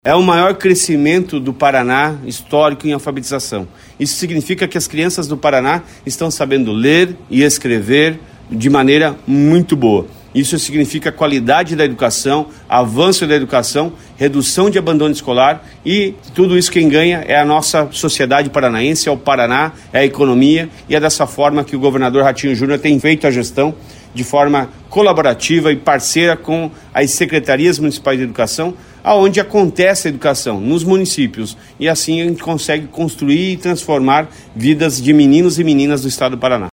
É o maior crescimento do Paraná histórico em alfabetização. Isso significa que as crianças do Paraná estão sabendo ler e escrever de maneira muito boa. Isso significa qualidade da educação, avanço da educação, redução de abandono escolar e tudo isso quem ganha é a nossa sociedade paranaense, é o Paraná, é a economia e é dessa forma que o governador Ratinho Júnior tem feito a gestão de forma colaborativa e parceira com as secretarias municipais de educação, aonde acontece a educação, nos municípios. E assim a gente consegue construir e transformar vidas de meninos e meninas do estado do Paraná.